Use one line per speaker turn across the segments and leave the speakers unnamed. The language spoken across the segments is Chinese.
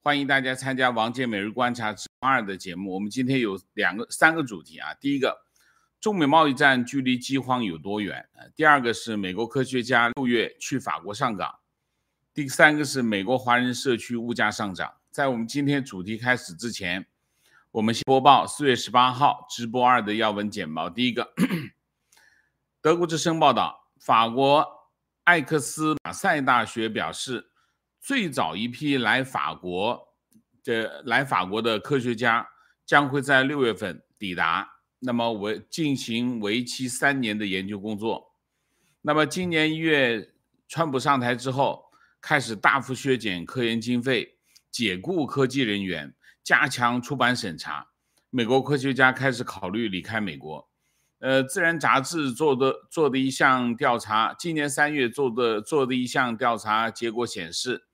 欢迎大家参加王健每日观察之2的节目。我们今天有3个主题啊。第一个，中美贸易战距离饥荒有多远？第二个是美国科学家6月去法国上岗。第三个是美国华人社区物价上涨。在我们今天主题开始之前，我们先播报4月18号直播2的要闻简报。第一个，德国之声报道，法国艾克斯马赛大学表示，最早一批来法国的科学家将会在6月份抵达，那么进行为期3年的研究工作。那么今年1月，川普上台之后，开始大幅削减科研经费，解雇科技人员，加强出版审查。美国科学家开始考虑离开美国。自然杂志做的一项调查，今年3月做的一项调查结果显示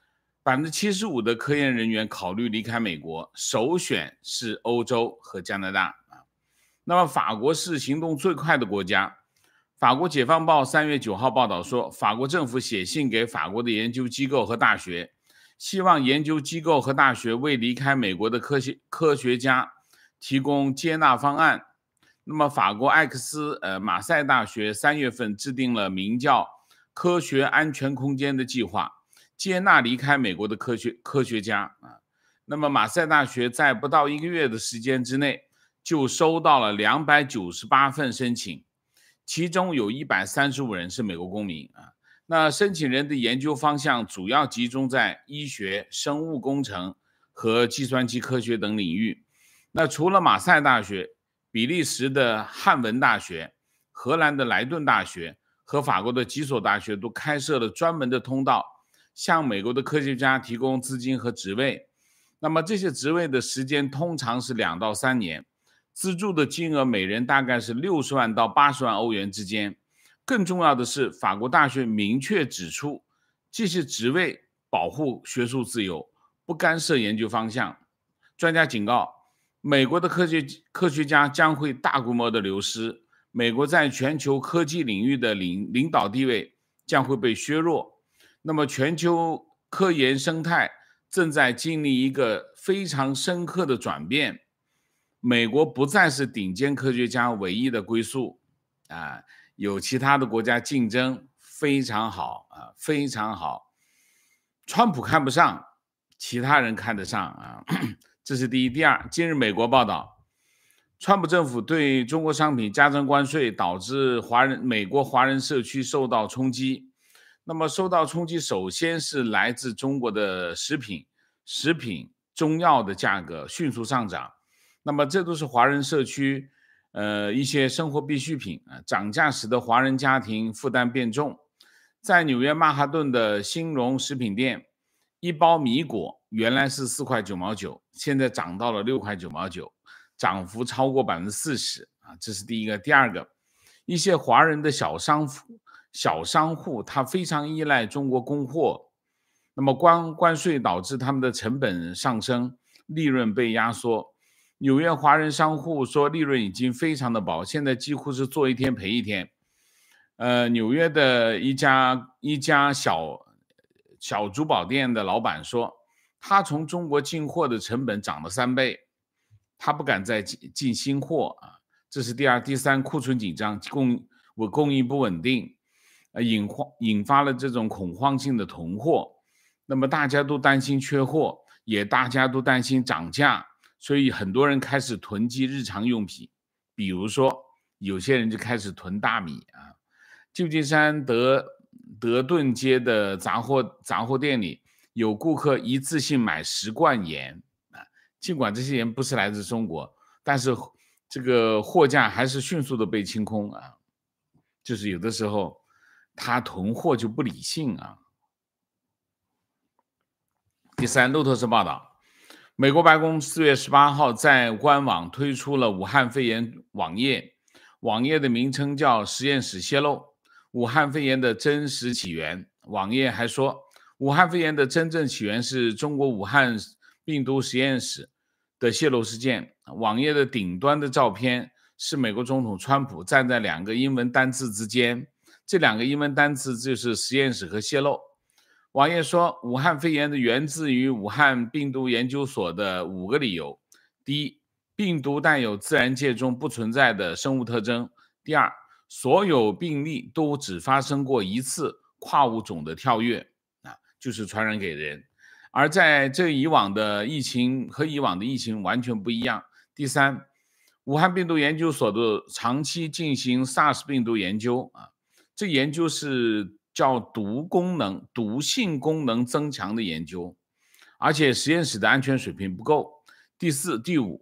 ，75%的科研人员考虑离开美国，首选是欧洲和加拿大。那么法国是行动最快的国家。法国解放报3月9号报道说，法国政府写信给法国的研究机构和大学，希望研究机构和大学为离开美国的科学家提供接纳方案。那么法国艾克斯马赛大学3月份制定了名叫科学安全空间的计划，接纳离开美国的科学家。那么马赛大学在不到1个月的时间之内就收到了298份申请，其中有135人是美国公民。那申请人的研究方向主要集中在医学、生物工程和计算机科学等领域。那除了马赛大学，比利时的汉文大学、荷兰的莱顿大学和法国的几所大学都开设了专门的通道，向美国的科学家提供资金和职位。那么这些职位的时间通常是2到3年，资助的金额每人大概是60万到80万欧元之间。更重要的是，法国大学明确指出，这些职位保护学术自由，不干涉研究方向。专家警告，美国的科学家将会大规模的流失，美国在全球科技领域的领导地位将会被削弱。那么全球科研生态正在经历一个非常深刻的转变，美国不再是顶尖科学家唯一的归宿有其他的国家竞争，非常好非常好。川普看不上，其他人看得上这是第一。第二，今日美国报道，川普政府对中国商品加征关税，导致美国华人社区受到冲击。那么受到冲击首先是来自中国的食品、中药的价格迅速上涨。那么这都是华人社区一些生活必需品涨价使得华人家庭负担变重。在纽约曼哈顿的兴荣食品店，一包米果原来是4块9毛9，现在涨到了6块9毛9，涨幅超过40%这是第一个。第二个，一些华人的小商户他非常依赖中国供货，那么关税导致他们的成本上升，利润被压缩。纽约华人商户说利润已经非常的薄，现在几乎是做一天赔一天。纽约的一家小珠宝店的老板说，他从中国进货的成本涨了3倍，他不敢再进新货这是第二。第三，库存紧张，供应不稳定，引发了这种恐慌性的囤货。那么大家都担心缺货，也大家都担心涨价，所以很多人开始囤积日常用品，比如说有些人就开始囤大米旧金山德顿街的杂货店里，有顾客一次性买10罐盐尽管这些盐不是来自中国，但是这个货架还是迅速的被清空就是有的时候他囤货就不理性第三，路透社报道，美国白宫4月18号在官网推出了武汉肺炎网页，网页的名称叫实验室泄露武汉肺炎的真实起源。网页还说，武汉肺炎的真正起源是中国武汉病毒实验室的泄露事件。网页的顶端的照片是美国总统川普站在2个英文单字之间，这2个英文单词就是实验室和泄露。 网页说，武汉肺炎的源自于武汉病毒研究所的5个理由：第一，病毒带有自然界中不存在的生物特征；第二，所有病例都只发生过一次跨物种的跳跃，就是传染给人。而在这以往的疫情完全不一样。第三，武汉病毒研究所的长期进行 SARS 病毒研究，这研究是叫毒性功能增强的研究，而且实验室的安全水平不够。第四，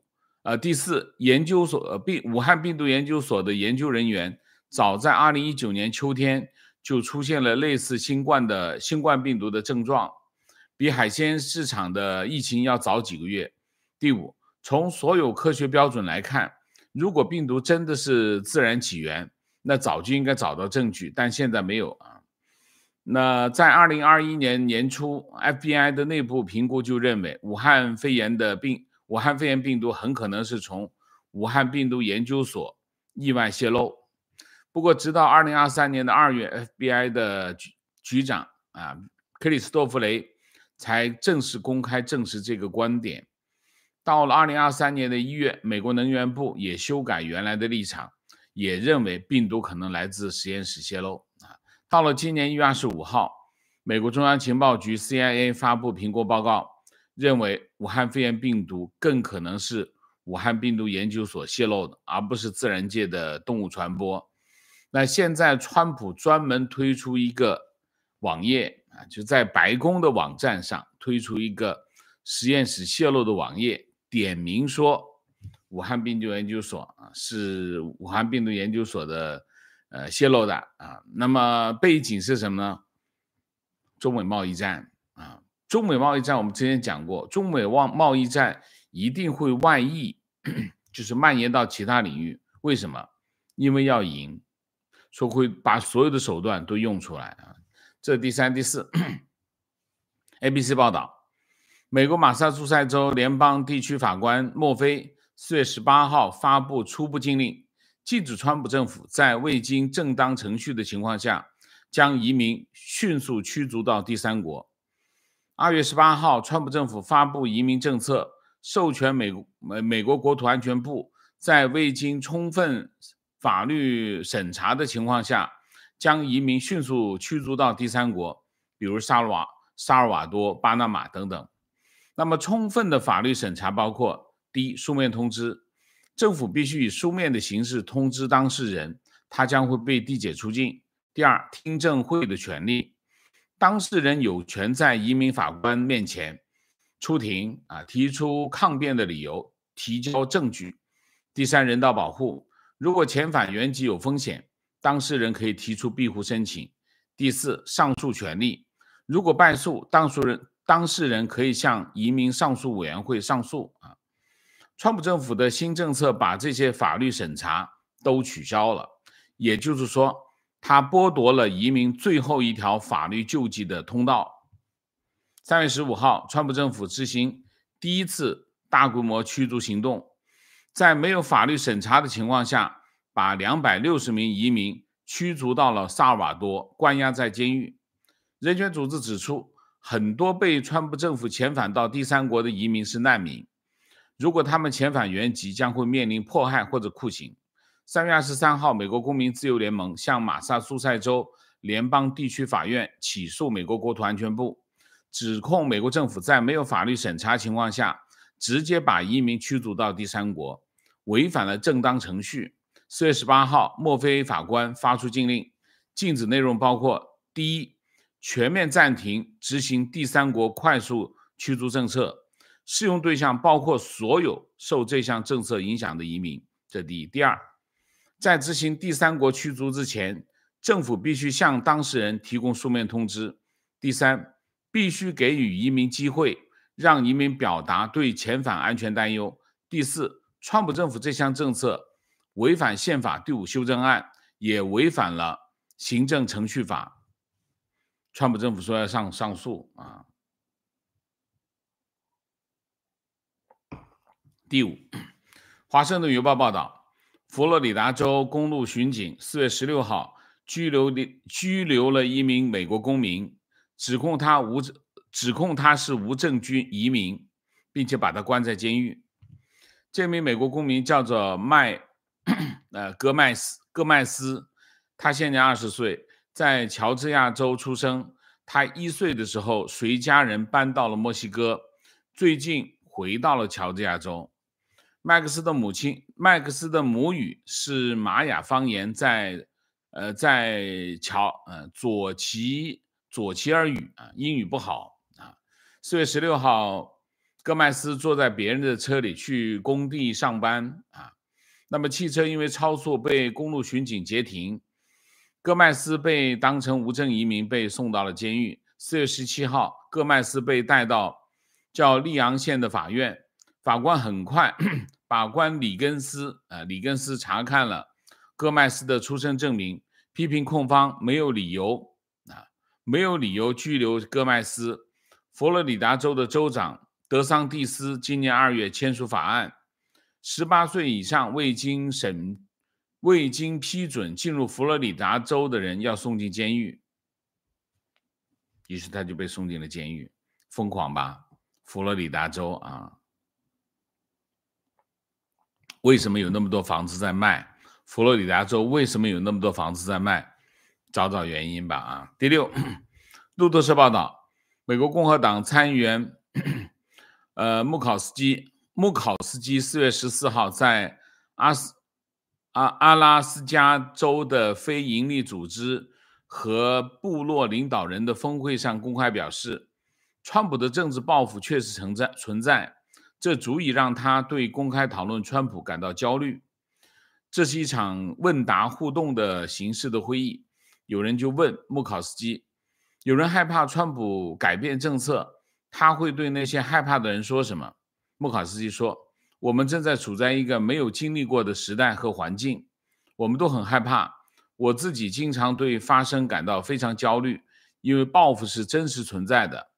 武汉病毒研究所的研究人员早在2019年秋天就出现了类似新冠病毒的症状，比海鲜市场的疫情要早几个月。第五，从所有科学标准来看，如果病毒真的是自然起源，那早就应该找到证据，但现在没有啊。那在2021年年初 ，FBI 的内部评估就认为武汉肺炎病毒很可能是从武汉病毒研究所意外泄露。不过，直到2023年的2月 ，FBI 的局长克里斯托弗雷才正式公开证实这个观点。到了2023年的1月，美国能源部也修改原来的立场，也认为病毒可能来自实验室泄露。到了今年1月25号，美国中央情报局 CIA 发布评估报告，认为武汉肺炎病毒更可能是武汉病毒研究所泄露的，而不是自然界的动物传播。那现在川普专门推出一个网页，就在白宫的网站上推出一个实验室泄露的网页，点名说武汉病毒研究所是武汉病毒研究所的泄露的那么背景是什么呢？中美贸易战中美贸易战我们之前讲过，中美贸易战一定会外溢，就是蔓延到其他领域。为什么？因为要赢，说会把所有的手段都用出来这第三、第四。ABC 报道，美国马萨诸塞州联邦地区法官莫菲4月18号发布初步禁令，禁止川普政府在未经正当程序的情况下将移民迅速驱逐到第三国。2月18号，川普政府发布移民政策，授权美国国土安全部在未经充分法律审查的情况下，将移民迅速驱逐到第三国，比如萨尔瓦多、巴拿马等等。那么充分的法律审查包括：第一，书面通知，政府必须以书面的形式通知当事人，他将会被递解出境；第二，听证会的权利，当事人有权在移民法官面前出庭提出抗辩的理由，提交证据；第三，人道保护，如果遣返原籍有风险，当事人可以提出庇护申请；第四，上诉权利，如果败诉，当事人可以向移民上诉委员会上诉川普政府的新政策把这些法律审查都取消了，也就是说，他剥夺了移民最后一条法律救济的通道。3月15号，川普政府执行第一次大规模驱逐行动，在没有法律审查的情况下，把260名移民驱逐到了萨尔瓦多，关押在监狱。人权组织指出，很多被川普政府遣返到第三国的移民是难民，如果他们遣返原籍，将会面临迫害或者酷刑。3月23号，美国公民自由联盟向马萨诸塞州联邦地区法院起诉美国国土安全部，指控美国政府在没有法律审查情况下直接把移民驱逐到第三国，违反了正当程序。4月18号，墨菲法官发出禁令，禁止内容包括：第一，全面暂停执行第三国快速驱逐政策，适用对象包括所有受这项政策影响的移民，这第一。第二，在执行第三国驱逐之前，政府必须向当事人提供书面通知。第三，必须给予移民机会，让移民表达对遣返安全担忧。第四，川普政府这项政策违反宪法第5修正案，也违反了行政程序法。川普政府说要上诉第五，华盛顿邮报报道，佛罗里达州公路巡警4月16号拘留了一名美国公民， 指控他是无证居移民，并且把他关在监狱。这名美国公民叫做戈麦斯，他现年20岁，在乔治亚州出生。他1岁的时候随家人搬到了墨西哥，最近回到了乔治亚州。麦克斯的母语是玛雅方言，在左齐尔语英语不好4月16号，戈麦斯坐在别人的车里去工地上班那么汽车因为超速被公路巡警截停，戈麦斯被当成无证移民被送到了监狱。4月17号，戈麦斯被带到叫利昂县的法院，法官很快，法官里根斯查看了戈麦斯的出生证明，批评控方没有理由拘留戈麦斯。佛罗里达州的州长德桑蒂斯今年2月签署法案，18岁以上未经批准进入佛罗里达州的人要送进监狱。于是他就被送进了监狱。疯狂吧，佛罗里达州为什么有那么多房子在卖？佛罗里达州为什么有那么多房子在卖？找找原因吧第6，路透社报道，美国共和党参议员穆考斯基4月14号在阿拉斯加州的非营利组织和部落领导人的峰会上公开表示，川普的政治抱负确实存在，这足以让他对公开讨论川普感到焦虑。这是一场问答互动的形式的会议，有人就问穆考斯基，有人害怕川普改变政策，他会对那些害怕的人说什么？穆考斯基说，我们正在处在一个没有经历过的时代和环境，我们都很害怕，我自己经常对发生感到非常焦虑，因为报复是真实存在的。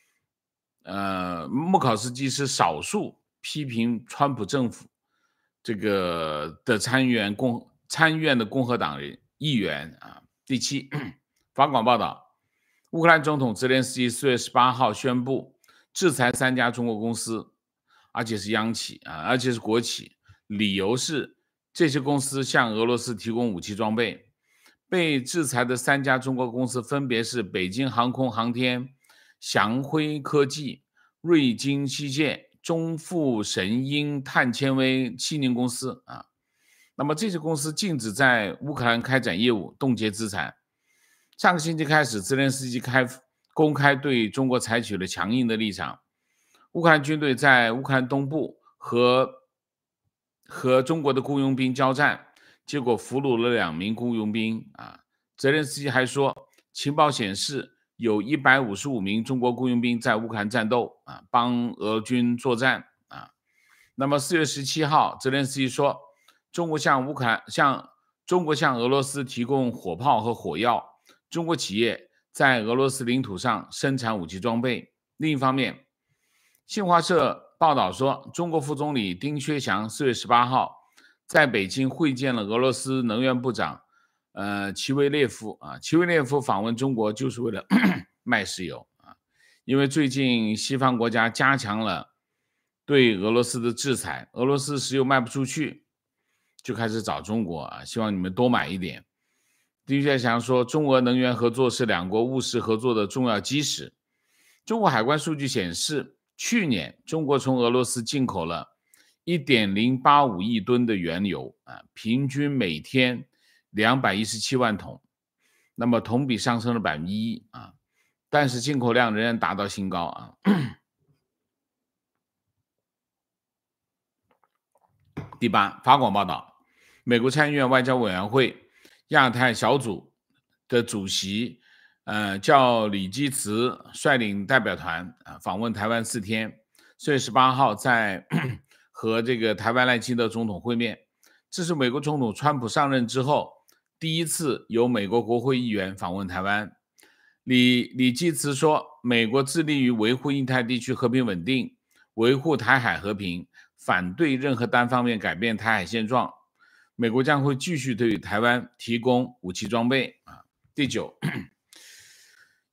穆考斯基是少数批评川普政府的参议院的共和党议员第7，法广报道，乌克兰总统泽连斯基4月18号宣布制裁3家中国公司，而且是央企而且是国企，理由是这些公司向俄罗斯提供武器装备。被制裁的3家中国公司分别是北京航空航天、祥辉科技、瑞金机械、中富神鹰碳纤维气凝公司那么这些公司禁止在乌克兰开展业务，冻结资产。上个星期开始，泽连斯基公开对中国采取了强硬的立场。乌克兰军队在乌克兰东部和中国的雇佣兵交战，结果俘虏了2名雇佣兵泽连斯基还说，情报显示有155名中国雇佣兵在乌克兰战斗帮俄军作战那么4月17号，泽连斯基说，中国向俄罗斯提供火炮和火药，中国企业在俄罗斯领土上生产武器装备。另一方面，新华社报道说，中国副总理丁薛祥4月18号在北京会见了俄罗斯能源部长齐维列夫齐维列夫访问中国就是为了卖石油因为最近西方国家加强了对俄罗斯的制裁，俄罗斯石油卖不出去，就开始找中国希望你们多买一点。丁薛祥说，中俄能源合作是2国务实合作的重要基石。中国海关数据显示，去年中国从俄罗斯进口了 1.085 亿吨的原油平均每天217万桶，那么同比上升了 1% 但是进口量仍然达到新高第8，法广报道，美国参议院外交委员会亚太小组的主席叫李基慈率领代表团访问台湾4天，4月18号在和台湾赖清德总统会面。这是美国总统川普上任之后第一次由美国国会议员访问台湾。李基慈说，美国致力于维护印太地区和平稳定，维护台海和平，反对任何单方面改变台海现状。美国将会继续对台湾提供武器装备第9，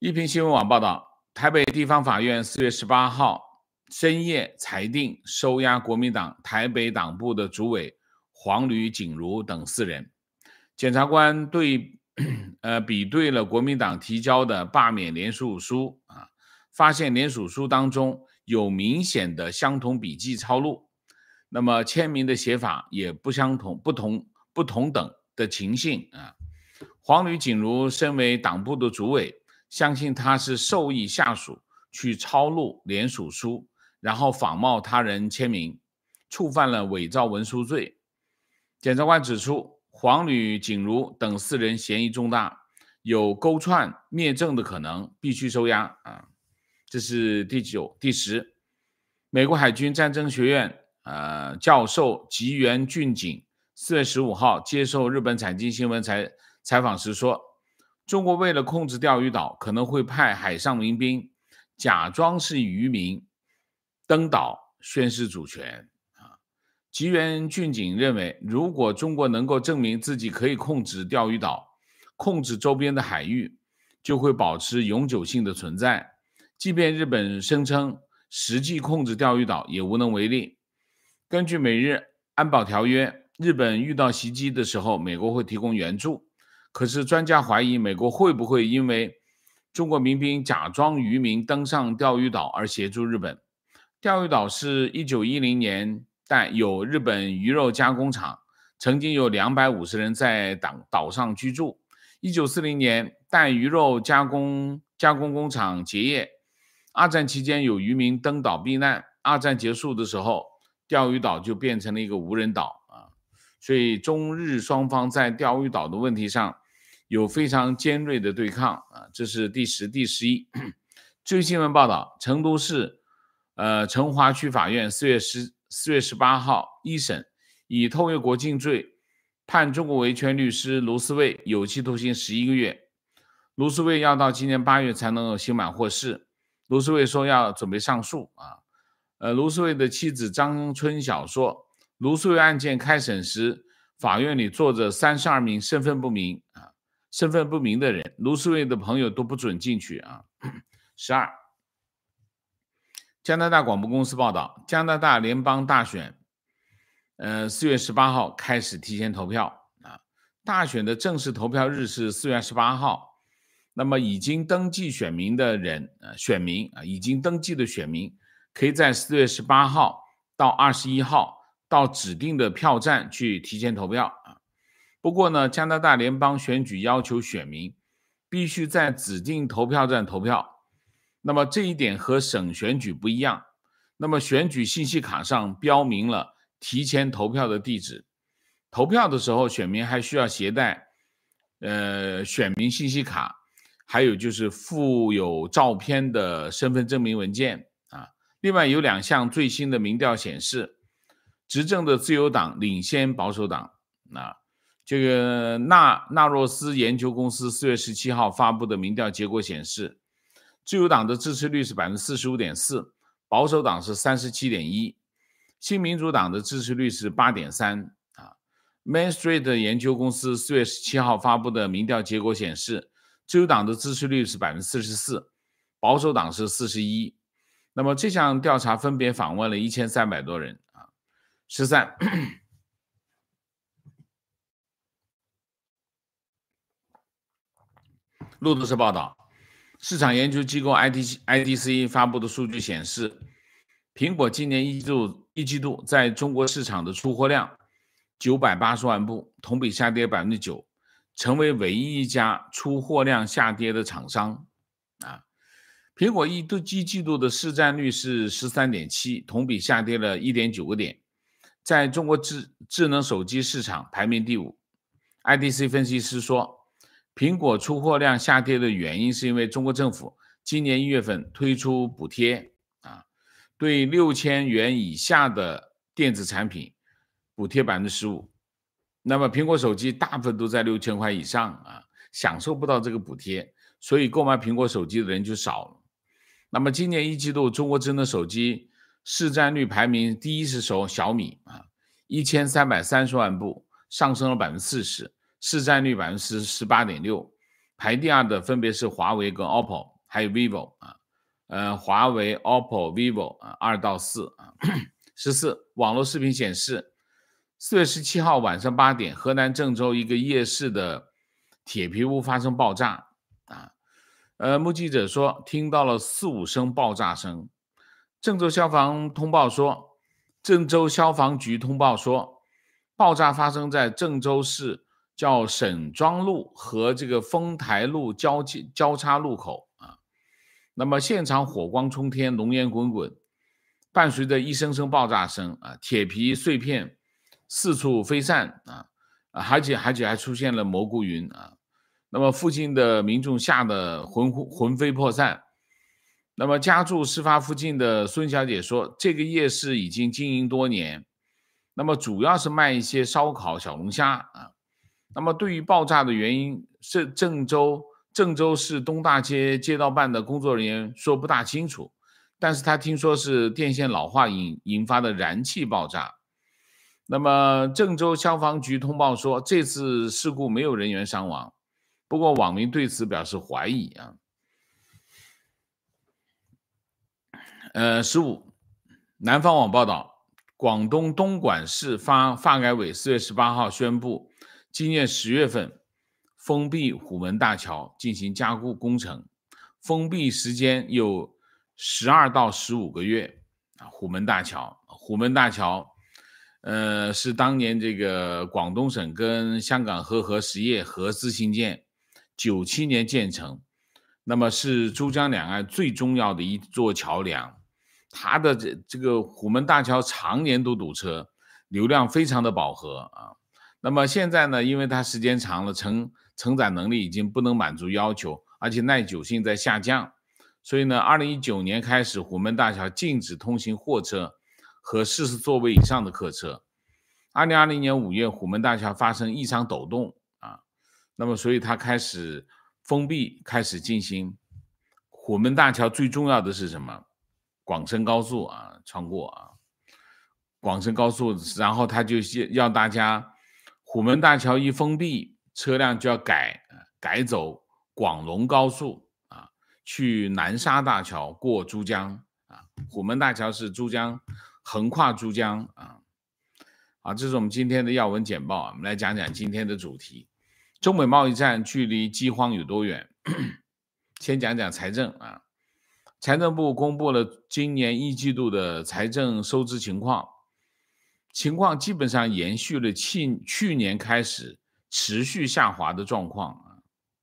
一平新闻网报道，台北地方法院4月18号深夜裁定收押国民党台北党部的主委黄吕锦如等4人。检察官比对了国民党提交的罢免联署书发现联署书当中有明显的相同笔迹抄录，那么签名的写法也不相同，不同等的情形黄吕锦如身为党部的主委，相信他是授意下属去抄录联署书，然后仿冒他人签名，触犯了伪造文书罪。检察官指出，黄吕锦如等4人嫌疑重大，有勾串灭证的可能，必须收押这是第10。美国海军战争学院教授吉原俊景4月15号接受日本产经新闻采访时说，中国为了控制钓鱼岛，可能会派海上民兵假装是渔民登岛宣示主权吉原俊景认为，如果中国能够证明自己可以控制钓鱼岛，控制周边的海域，就会保持永久性的存在。即便日本声称实际控制钓鱼岛，也无能为力。根据美日安保条约，日本遇到袭击的时候，美国会提供援助。可是专家怀疑，美国会不会因为中国民兵假装渔民登上钓鱼岛而协助日本？钓鱼岛是1910年代有日本鱼肉加工厂，曾经有250人在岛上居住。1940年代鱼肉加工工厂结业，二战期间有渔民登岛避难。二战结束的时候，钓鱼岛就变成了一个无人岛所以中日双方在钓鱼岛的问题上有非常尖锐的对抗这是第10、第11。据新闻报道，成都市成华区法院4月18号一审以偷越国境罪判中国维权律师卢思卫有期徒刑11个月。卢思卫要到今年8月才能刑满获释。卢思卫说要准备上诉卢思卫的妻子张春晓说，卢思卫案件开审时，法院里坐着32名身份不明的人，卢思卫的朋友都不准进去12。加拿大广播公司报道，加拿大联邦大选4月18号开始提前投票大选的正式投票日是4月18号。那么已经登记选民的已经登记的选民可以在4月18号到21号到指定的票站去提前投票不过呢，加拿大联邦选举要求选民必须在指定投票站投票。那么这一点和省选举不一样。那么选举信息卡上标明了提前投票的地址。投票的时候，选民还需要携带选民信息卡，还有就是附有照片的身份证明文件另外有2项最新的民调显示，执政的自由党领先保守党这个纳若斯研究公司4月17号发布的民调结果显示，自由党的支持率是 45.4%， 保守党是 37.1%， 新民主党的支持率是 8.3%Main Street 研究公司4月17号发布的民调结果显示，自由党的支持率是 44%， 保守党是 41%。 那么这项调查分别访问了1300多人13。路透社报道，市场研究机构 IDC 发布的数据显示，苹果今年一季度在中国市场的出货量980万部，同比下跌 9%， 成为唯一一家出货量下跌的厂商苹果一季度的市占率是 13.7%， 同比下跌了 1.9 个点，在中国智能手机市场排名第5。 IDC 分析师说，苹果出货量下跌的原因是因为中国政府今年1月份推出补贴对6000元以下的电子产品补贴 15%。 那么苹果手机大部分都在6000块以上享受不到这个补贴，所以购买苹果手机的人就少了。那么今年一季度中国智能手机市占率排名第一是小米1330万部，上升了 40%， 市占率 18.6%， 排第二的分别是华为跟 OPPO 还有 vivo 华为、OPPO、vivo 2到414网络视频显示，4月17号晚上8点，河南郑州一个夜市的铁皮屋发生爆炸目击者说听到了4、5声爆炸声。郑州消防局通报说，爆炸发生在郑州市叫沈庄路和这个丰台路交叉路口那么现场火光冲天，浓烟滚滚，伴随着一声声爆炸声铁皮碎片四处飞散而且还出现了蘑菇云那么附近的民众吓得魂飞魄散。那么家住事发附近的孙小姐说，这个夜市已经经营多年，那么主要是卖一些烧烤、小龙虾那么对于爆炸的原因，是郑州市东大街街道办的工作人员说不大清楚，但是他听说是电线老化引发的燃气爆炸。那么郑州消防局通报说，这次事故没有人员伤亡，不过网民对此表示怀疑15南方网报道，广东东莞市发改委4月18号宣布，今年10月份封闭虎门大桥进行加固工程，封闭时间有12到15个月虎门大桥是当年这个广东省跟香港核实业合资兴建，97年建成，那么是珠江两岸最重要的一座桥梁。它的这个虎门大桥常年都堵车，流量非常的饱和那么现在呢，因为它时间长了，承载能力已经不能满足要求，而且耐久性在下降，所以呢，2019年开始，虎门大桥禁止通行货车和40座位以上的客车。2020年5月，虎门大桥发生异常抖动那么所以它开始封闭，开始进行。虎门大桥最重要的是什么？广深高速穿过广深高速，然后他就要大家，虎门大桥一封闭，车辆就要改走广龙高速去南沙大桥过珠江虎门大桥是珠江横跨珠江这是我们今天的要闻简报我们来讲讲今天的主题，中美贸易战距离饥荒有多远？先讲讲财政财政部公布了今年1季度的财政收支情况基本上延续了去年开始持续下滑的状况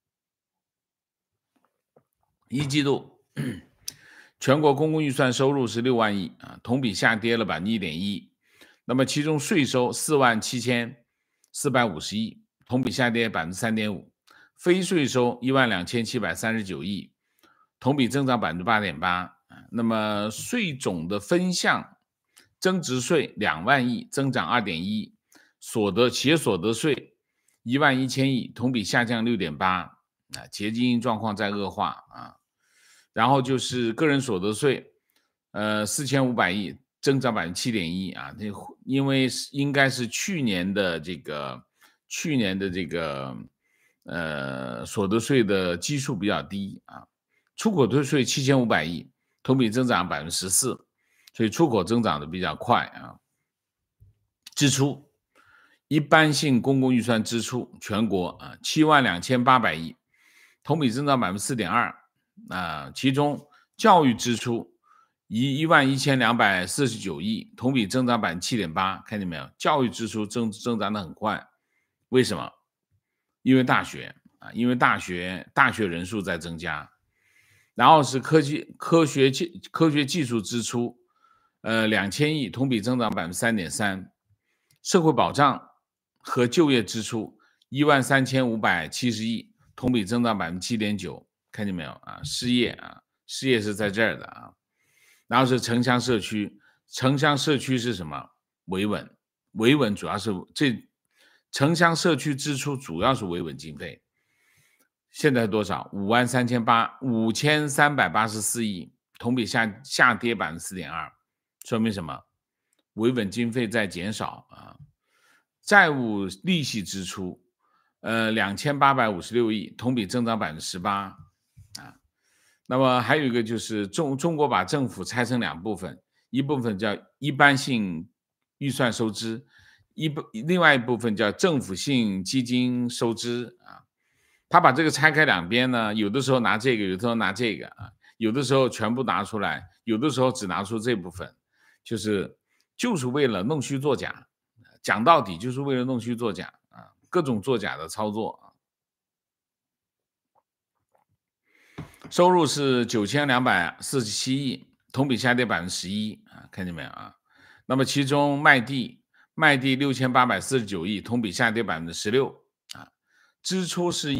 1季度全国公共预算收入是6万亿同比下跌了 1.1%， 那么其中税收4万7450亿，同比下跌 3.5%， 非税收1万2739亿，同比增长 8.8%， 那么税种的分项，增值税2万亿，增长 2.1%， 企业所得税1万1000亿，同比下降 6.8%， 企业经营状况在恶化然后就是个人所得税4500亿，增长 7.1% 因为应该是去年的这个所得税的基数比较低出口退税7500亿，同比增长 14%， 所以出口增长的比较快支出一般性公共预算支出全国72800亿，同比增长 4.2%其中教育支出11249亿，同比增长 7.8%， 看见没有？教育支出增长的很快，为什么？因为大学人数在增加。然后是科学技术支出2000亿，同比增长 3.3%， 社会保障和就业支出13570亿，同比增长 7.9%， 看见没有失业是在这儿的然后是城乡社区是什么？维稳主要是城乡社区支出主要是维稳经费，现在多少？5384亿，同比下跌 4.2%， 说明什么？维稳经费在减少债务利息支出2856亿，同比增长 18%。 那么还有一个就是中国把政府拆成两部分，一部分叫一般性预算收支，另外一部分叫政府性基金收支啊。他把这个拆开两边呢，有的时候拿这个，有的时候拿这个啊，有的时候全部拿出来，有的时候只拿出这部分，就是为了弄虚作假，讲到底就是为了弄虚作假啊，各种作假的操作啊。收入是9247亿，同比下跌11%啊，看见没有啊？那么其中卖地6849亿，同比下跌16%啊。支出是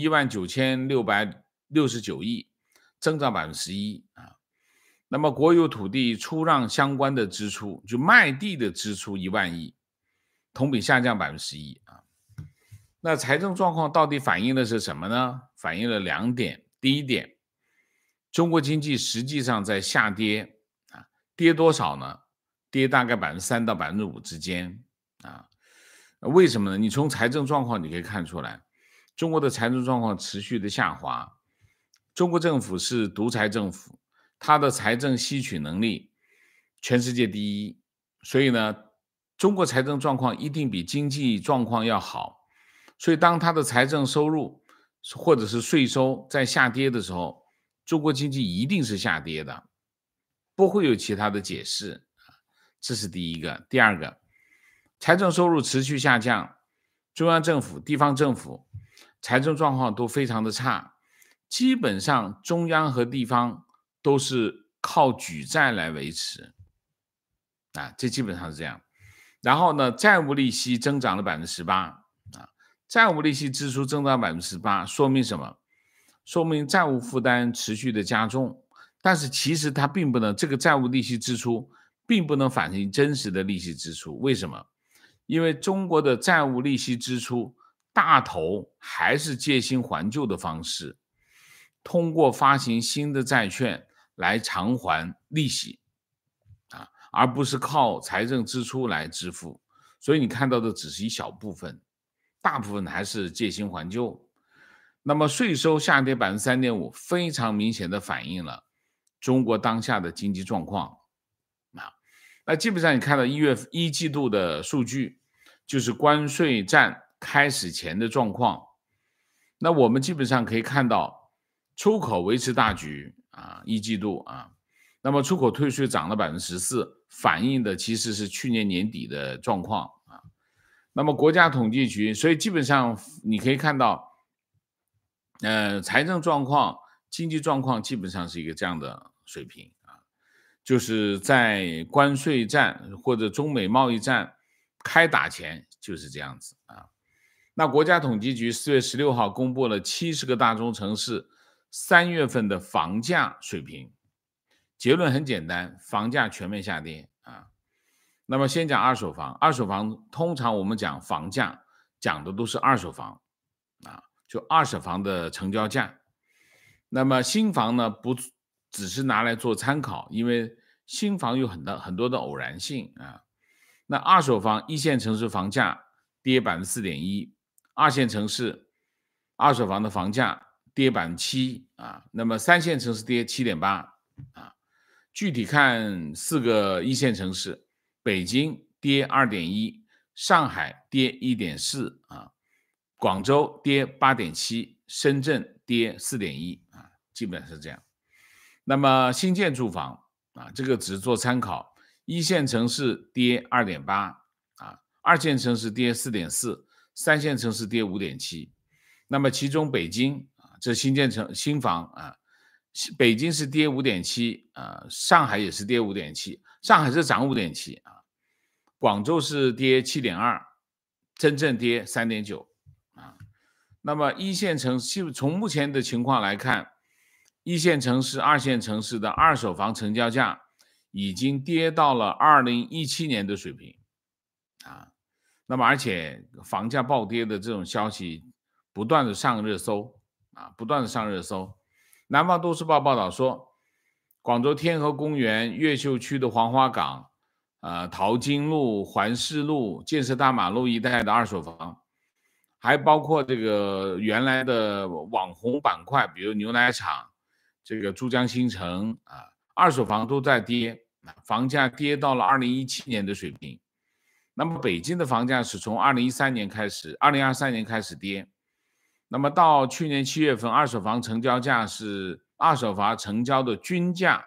19669亿，增长11%啊。那么国有土地出让相关的支出，就卖地的支出1万亿，同比下降11%啊。那财政状况到底反映的是什么呢？反映了2点。第一点，中国经济实际上在下跌啊，跌多少呢？跌大概3%到5%之间啊。为什么呢？你从财政状况你可以看出来，中国的财政状况持续的下滑。中国政府是独裁政府，它的财政吸取能力全世界第一，所以呢，中国财政状况一定比经济状况要好。所以当它的财政收入或者是税收在下跌的时候，中国经济一定是下跌的，不会有其他的解释。这是第一个。第二个，财政收入持续下降，中央政府、地方政府财政状况都非常的差，基本上中央和地方都是靠举债来维持啊，这基本上是这样。然后呢，债务利息增长了18%啊，债务利息支出增长18%，说明什么？说明债务负担持续的加重。但是其实它并不能，这个债务利息支出并不能反映真实的利息支出。为什么？因为中国的债务利息支出大头还是借新还旧的方式，通过发行新的债券来偿还利息啊，而不是靠财政支出来支付。所以你看到的只是一小部分，大部分还是借新还旧。那么税收下跌3.5%，非常明显的反映了中国当下的经济状况啊。那基本上你看到一季度的数据，就是关税战开始前的状况。那我们基本上可以看到，出口维持大局啊，一季度啊，那么出口退税涨了14%，反映的其实是去年年底的状况啊。那么国家统计局，所以基本上你可以看到，财政状况、经济状况基本上是一个这样的水平啊，就是在关税战或者中美贸易战开打前就是这样子啊。那国家统计局4月16号公布了70个大中城市3月份的房价水平，结论很简单，房价全面下跌啊。那么先讲二手房，二手房通常我们讲房价讲的都是二手房啊，就二手房的成交价。那么新房呢，不只是拿来做参考，因为新房有很多的偶然性啊。那二手房一线城市房价跌4.1%，二线城市二手房的房价跌7%啊，那么三线城市跌7.8%啊。具体看4个一线城市，北京跌2.1%，上海跌1.4%啊，广州跌8.7%，深圳跌4.1%啊，基本是这样。那么新建住房啊，这个只是做参考，一线城市跌2.8%啊，二线城市跌4.4%，三线城市跌5.7%。那么其中北京啊，这新房啊，北京是跌5.7%啊，上海也是跌5.7%，上海是涨5.7%啊，广州是跌7.2%，深圳跌3.9%啊。那么一线城市从目前的情况来看，一线城市、二线城市的二手房成交价已经跌到了2017年的水平啊。那么而且房价暴跌的这种消息不断的上热搜啊，不断的上热搜。南方都市报报道说，广州天河公园、越秀区的黄花岗、淘金路、环市路、建设大马路一带的二手房，还包括这个原来的网红板块，比如牛奶厂、 这个珠江新城啊，二手房都在跌，房价跌到了2017年的水平。那么北京的房价是从2013年开始，2023年开始跌。那么到去年7月份，二手房成交价是二手房成交的均价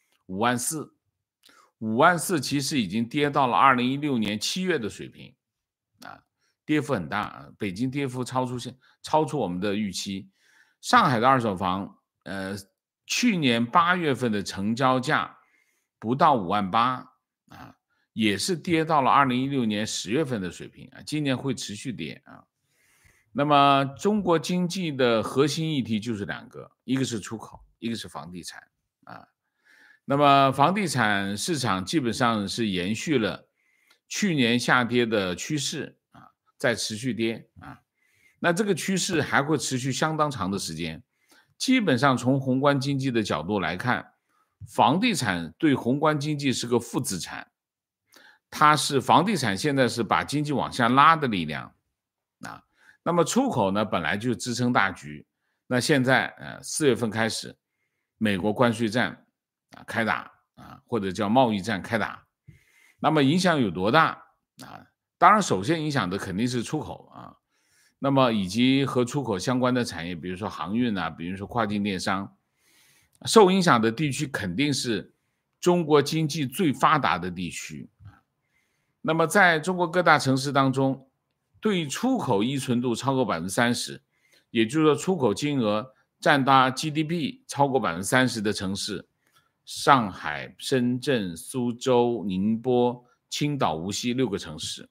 54000，54000其实已经跌到了2016年7月的水平啊，跌幅很大啊，北京跌幅超出我们的预期。上海的二手房，去年8月份的成交价不到58000啊，也是跌到了2016年10月份的水平啊，今年会持续跌啊。那么中国经济的核心议题就是两个，一个是出口，一个是房地产啊。那么房地产市场基本上是延续了去年下跌的趋势啊，在持续跌啊。那这个趋势还会持续相当长的时间。基本上从宏观经济的角度来看，房地产对宏观经济是个负资产，房地产现在是把经济往下拉的力量啊。那么出口呢，本来就支撑大局。那现在4月份开始，美国关税战开打啊，或者叫贸易战开打，那么影响有多大啊？当然，首先影响的肯定是出口啊，那么以及和出口相关的产业，比如说航运啊，比如说跨境电商，受影响的地区肯定是中国经济最发达的地区。那么在中国各大城市当中，对出口依存度超过30%，也就是说出口金额占到 GDP 超过30%的城市，上海、深圳、苏州、宁波、青岛、无锡6个城市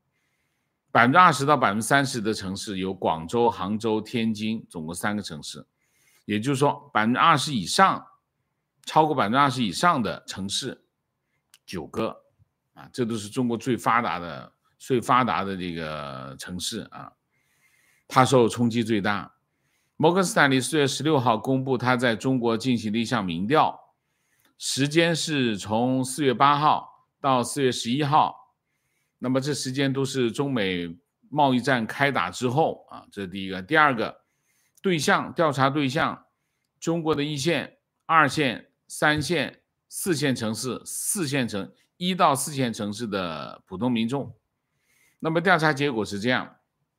，20%到30%的城市有广州、杭州、天津，总共3个城市，也就是说20%以上，超过20%以上的城市9个啊，这都是中国最发达的这个城市啊，它受冲击最大。摩根斯坦利4月16号公布，它在中国进行了一项民调，时间是从4月8号到4月11号，那么这时间都是中美贸易战开打之后啊，这是第一个。第二个，调查对象，中国的1线、2线、3线、4线城市、1到4线城市的普通民众。那么调查结果是这样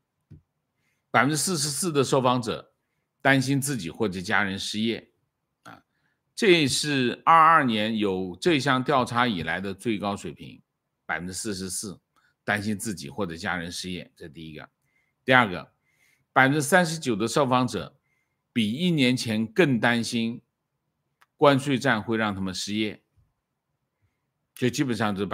，44%的受访者担心自己或者家人失业啊，这是22年有这项调查以来的最高水平，44%担心自己或者家人失业，这是第一个。第二个，39%的受访者比1年前更担心关税战会让他们失业，就基本上就是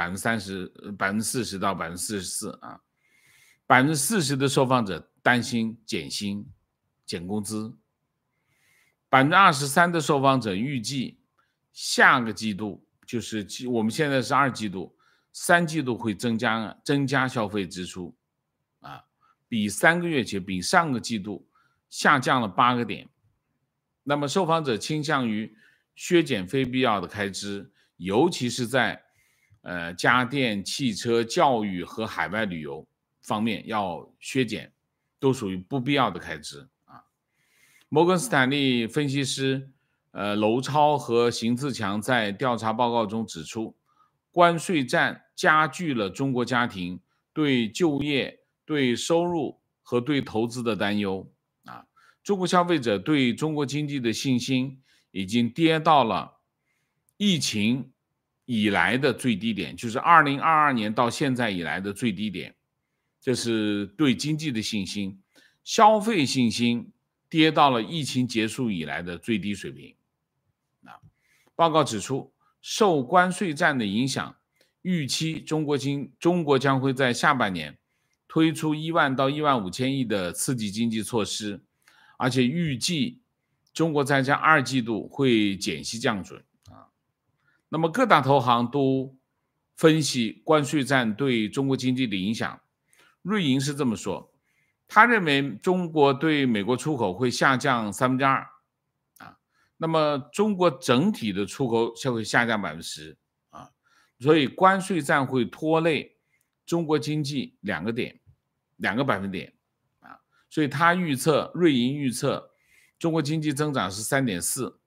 40%到44%啊。40%的受访者担心减薪、减工资。23%的受访者预计下个季度，就是我们现在是2季度，3季度会增加消费支出啊，比3个月前，比上个季度下降了8个点。那么受访者倾向于削减非必要的开支，尤其是在家电、汽车、教育和海外旅游方面要削减，都属于不必要的开支啊。摩根斯坦利分析师娄超和邢自强在调查报告中指出，关税战加剧了中国家庭对就业、对收入和对投资的担忧啊。中国消费者对中国经济的信心已经跌到了疫情以来的最低点，就是2022年到现在以来的最低点，这是对经济的信心。消费信心跌到了疫情结束以来的最低水平。报告指出，受关税战的影响，预期中国将会在下半年推出1万到1万5千亿的刺激经济措施，而且预计中国在2季度会减息降准啊。那么各大投行都分析关税战对中国经济的影响。瑞银是这么说，他认为中国对美国出口会下降2%啊，那么中国整体的出口就会下降10%啊，所以关税战会拖累中国经济2个百分点啊，所以瑞银预测中国经济增长是3.4%，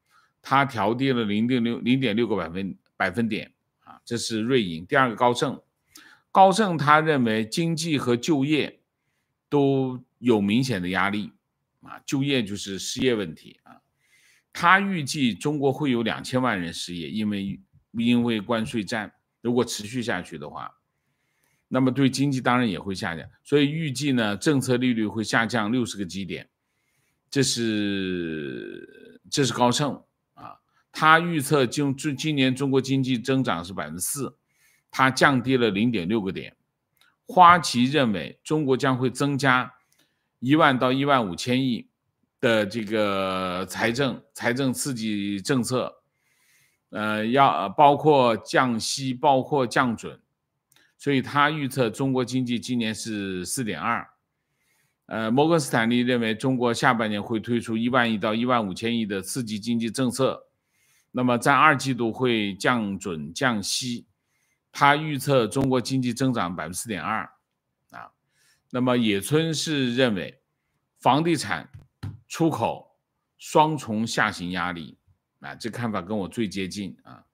它调低了0.6个百分点啊，这是瑞银。第二个高盛他认为经济和就业都有明显的压力啊，就业就是失业问题啊。他预计中国会有2000万人失业，因为关税战如果持续下去的话，那么对经济当然也会下降，所以预计呢政策利率会下降60个基点，这是高盛啊，他预测今年中国经济增长是4%，他降低了0.6个点。花旗认为中国将会增加1万到1万5千亿的这个财政刺激政策，要包括降息，包括降准。所以他预测中国经济今年是 4.2%。摩根斯坦利认为中国下半年会推出1万亿到1万5千亿的刺激经济政策，那么在2季度会降准降息，他预测中国经济增长 4.2%。啊，那么野村是认为房地产、出口双重下行压力，啊，这看法跟我最接近啊。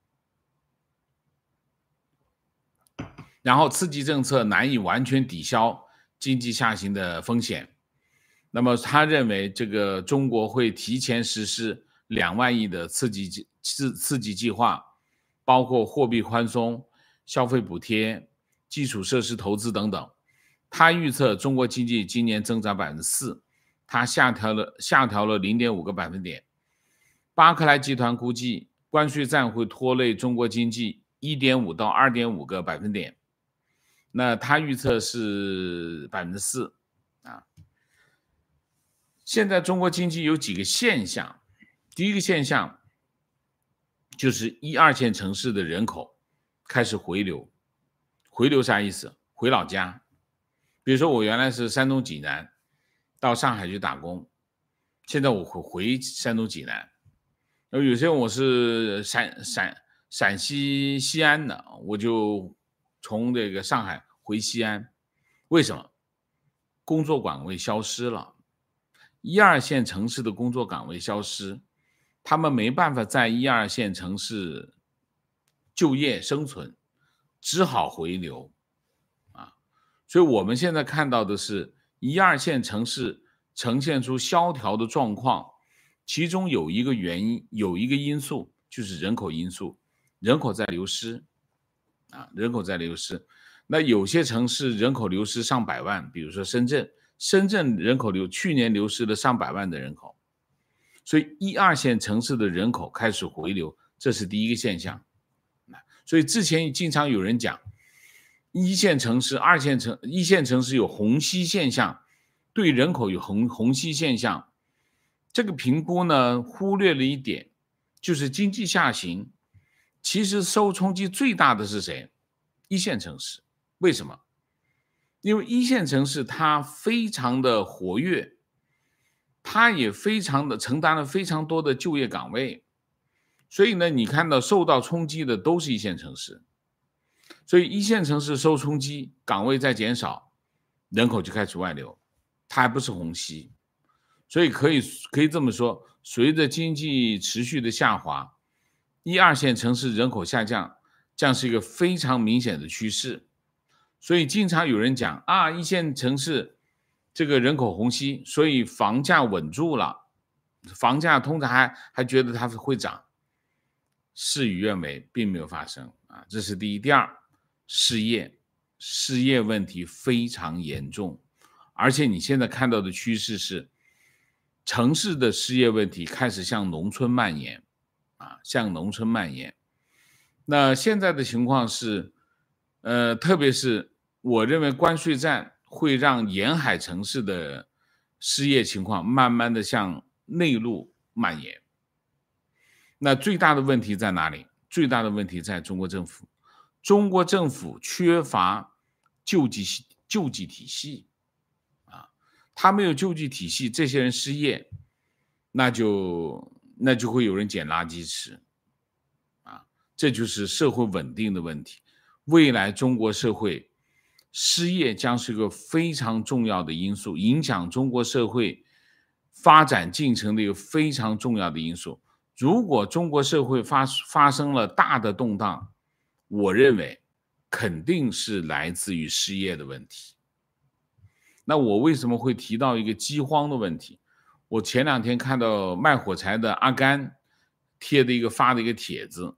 然后刺激政策难以完全抵消经济下行的风险，那么他认为这个中国会提前实施2万亿的刺激计划，包括货币宽松、消费补贴、基础设施投资等等。他预测中国经济今年增长 4%， 他下调了 0.5个百分点。巴克莱集团估计关税战会拖累中国经济 1.5到2.5个百分点，那他预测是 4% 啊。现在中国经济有几个现象，第一个现象就是1、2线城市的人口开始回流。回流啥意思？回老家。比如说我原来是山东济南，到上海去打工，现在我回山东济南。有些我是陕西西安的，我就从这个上海回西安。为什么？工作岗位消失了，1、2线城市的工作岗位消失，他们没办法在1、2线城市就业生存，只好回流啊。所以我们现在看到的是1、2线城市呈现出萧条的状况，其中有一个原因，有一个因素就是人口因素，人口在流失啊，人口在流失。那有些城市人口流失上百万，比如说深圳人口去年流失了上百万的人口，所以1、2线城市的人口开始回流，这是第一个现象。所以之前经常有人讲1线城市、1线城市有虹吸现象，对人口有虹吸现象。这个评估呢，忽略了一点，就是经济下行，其实受冲击最大的是谁？1线城市。为什么？因为1线城市它非常的活跃，它也非常的承担了非常多的就业岗位，所以呢，你看到受到冲击的都是1线城市。所以1线城市受冲击，岗位在减少，人口就开始外流，它还不是虹吸。所以可以这么说，随着经济持续的下滑，1、2线城市人口下降，将是一个非常明显的趋势。所以经常有人讲啊，1线城市这个人口虹吸，所以房价稳住了，房价通常还觉得它会涨，事与愿违，并没有发生啊，这是第一。第二，失业问题非常严重，而且你现在看到的趋势是，城市的失业问题开始向农村蔓延啊，向农村蔓延。那现在的情况是，特别是我认为关税战会让沿海城市的失业情况慢慢的向内陆蔓延。那最大的问题在哪里？最大的问题在中国政府。中国政府缺乏救济体系啊，他没有救济体系，这些人失业，那就会有人捡垃圾吃啊，这就是社会稳定的问题。未来中国社会失业将是个非常重要的因素，影响中国社会发展进程的一个非常重要的因素。 如果中国社会发生了大的动荡，我认为肯定是来自于失业的问题。那我为什么会提到一个饥荒的问题？我前2天看到卖火柴的阿甘发的一个帖子，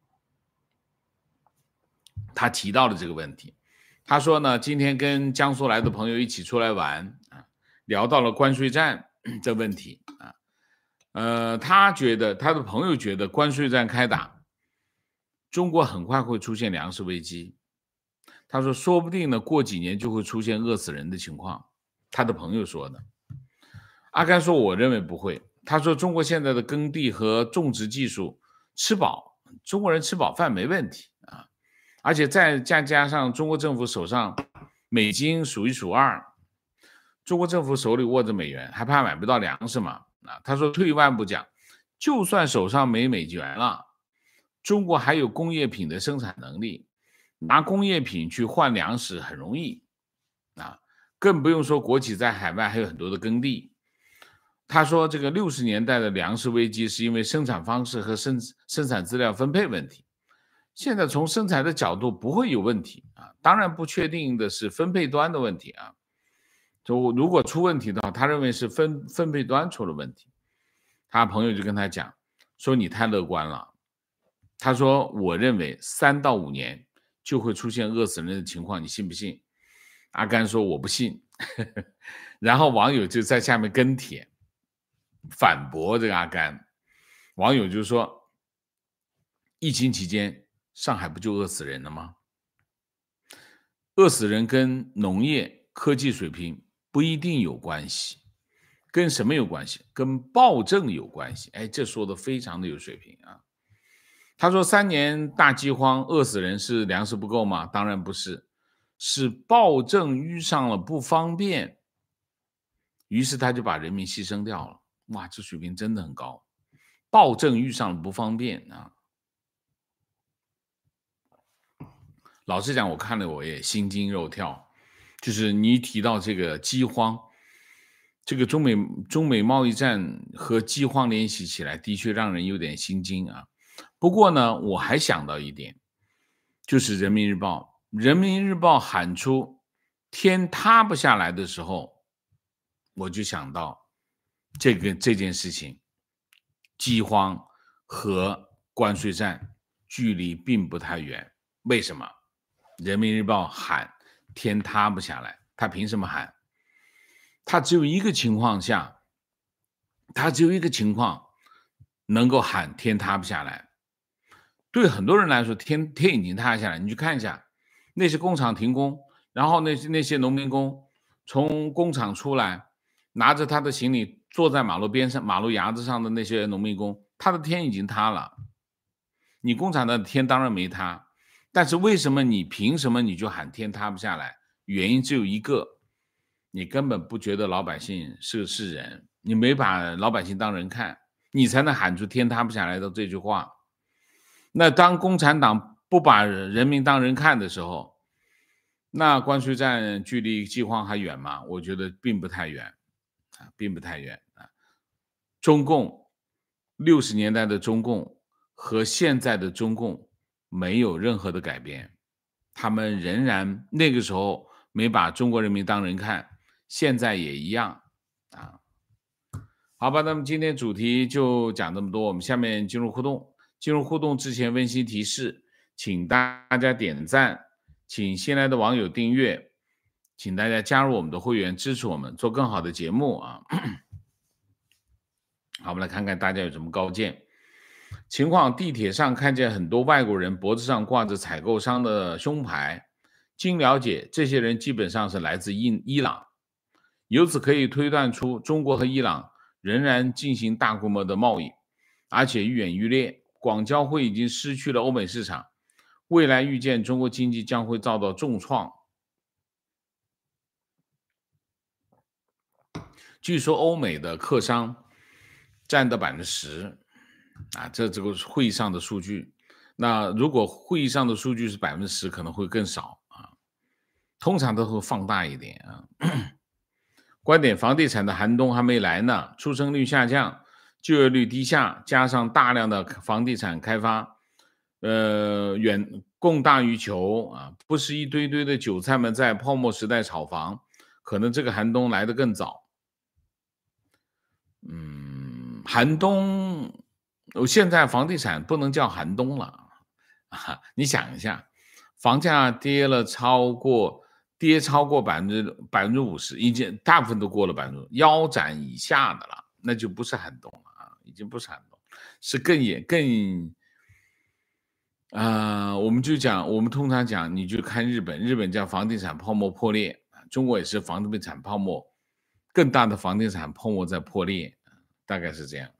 他提到了这个问题。他说呢，今天跟江苏来的朋友一起出来玩啊，聊到了关税战这问题啊。他的朋友觉得关税战开打，中国很快会出现粮食危机。他说说不定呢，过几年就会出现饿死人的情况。他的朋友说的。阿甘说我认为不会。他说中国现在的耕地和种植技术吃饱，中国人吃饱饭没问题啊。而且再加上中国政府手上美金数一数二，中国政府手里握着美元，还怕买不到粮食吗？他说退一万步讲，就算手上没美元了，中国还有工业品的生产能力，拿工业品去换粮食很容易啊，更不用说国企在海外还有很多的耕地。他说这个60年代的粮食危机是因为生产方式和生产资料分配问题，现在从生产的角度不会有问题啊，当然不确定的是分配端的问题啊。就如果出问题的话，他认为是分配端出了问题。他朋友就跟他讲说你太乐观了。他说我认为3到5年就会出现饿死人的情况，你信不信？阿甘说我不信。然后网友就在下面跟帖反驳这个阿甘。网友就说疫情期间上海不就饿死人了吗？饿死人跟农业科技水平不一定有关系，跟什么有关系？跟暴政有关系。哎，这说的非常的有水平啊。他说3年大饥荒饿死人是粮食不够吗？当然不是，是暴政遇上了不方便，于是他就把人民牺牲掉了。哇，这水平真的很高。暴政遇上了不方便啊。老实讲，我看了我也心惊肉跳，就是你提到这个饥荒，这个中美贸易战和饥荒联系起来，的确让人有点心惊啊。不过呢，我还想到一点，就是人民日报喊出天塌不下来的时候，我就想到这件事情，饥荒和关税战距离并不太远。为什么？人民日报喊天塌不下来，他凭什么喊？他只有一个情况能够喊天塌不下来。对很多人来说，天已经塌下来。你去看一下，那些工厂停工，然后那些农民工从工厂出来，拿着他的行李坐在马路边上、马路牙子上的那些农民工，他的天已经塌了。你共产党的天当然没塌，但是凭什么你就喊天塌不下来？原因只有一个，你根本不觉得老百姓是人，你没把老百姓当人看，你才能喊出天塌不下来的这句话。那当共产党不把人民当人看的时候，那关税战距离饥荒还远吗？我觉得并不太远啊，并不太远啊。中共60年代的中共和现在的中共没有任何的改变，他们仍然那个时候没把中国人民当人看，现在也一样啊。好吧，那么今天主题就讲这么多，我们下面进入互动。进入互动之前温馨提示，请大家点赞，请新来的网友订阅，请大家加入我们的会员，支持我们做更好的节目啊。好，我们来看看大家有什么高见。情况，地铁上看见很多外国人脖子上挂着采购商的胸牌，经了解，这些人基本上是来自伊朗，由此可以推断出中国和伊朗仍然进行大规模的贸易，而且愈演愈烈。广交会已经失去了欧美市场，未来预见中国经济将会遭到重创。据说欧美的客商占到10%啊，这个会议上的数据。那如果会议上的数据是10%，可能会更少啊，通常都会放大一点啊。观点：房地产的寒冬还没来呢，出生率下降， 就业率低下，加上大量的房地产开发，供大于求啊，不是一堆堆的韭菜们在泡沫时代炒房，可能这个寒冬来得更早。寒冬，现在房地产不能叫寒冬了啊！你想一下，房价跌超过50%，已经大部分都过了腰斩以下的了，那就不是寒冬了啊，已经不是寒冬，是我们通常讲，你就看日本，日本叫房地产泡沫破裂，中国也是房地产泡沫，更大的房地产泡沫在破裂，大概是这样。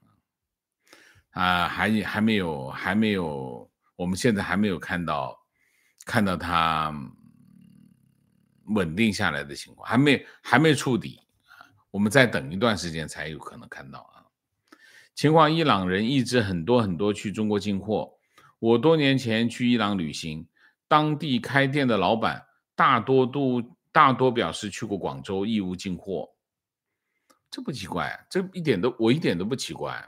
还没有，我们现在还没有看到它稳定下来的情况，还没触底，我们再等一段时间才有可能看到啊。情况，伊朗人一直很多去中国进货。我多年前去伊朗旅行，当地开店的老板大多表示去过广州义乌进货，这不奇怪，我一点都不奇怪。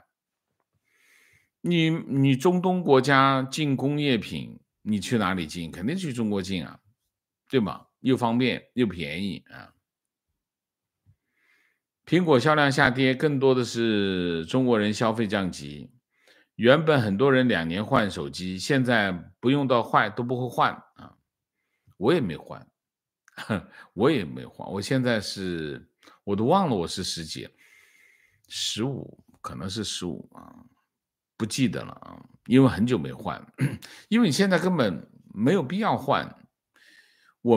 你中东国家进工业品，你去哪里进？肯定去中国进啊，对吗？又方便又便宜啊。苹果销量下跌，更多的是中国人消费降级。原本很多人2年换手机，现在不用到坏都不会换啊。我也没换，我现在我都忘了我是十几，15，可能是15啊。不记得了啊，因为很久没换，因为你现在根本没有必要换。我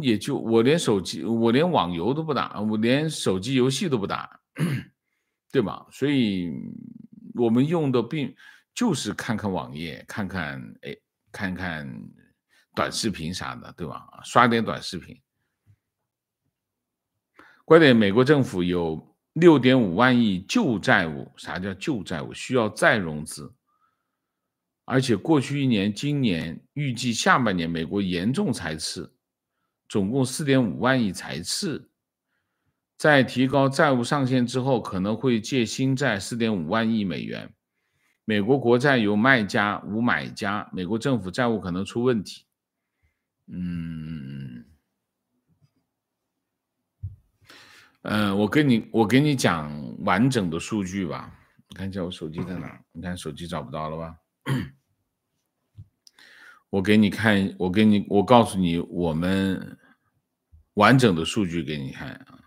连网游都不打，我连手机游戏都不打，对吧？所以我们用的就是看看网页，看看短视频啥的，对吧？刷点短视频。关键美国政府有6.5万亿旧债务，啥叫旧债务？需要再融资。而且过去1年，今年预计下半年美国严重财赤，总共4.5万亿财赤。在提高债务上限之后，可能会借新债4.5万亿美元。美国国债有卖家无买家，美国政府债务可能出问题。我给你讲完整的数据吧。你看一下我手机在哪？你看手机找不到了吧？我告诉你我们完整的数据给你看啊。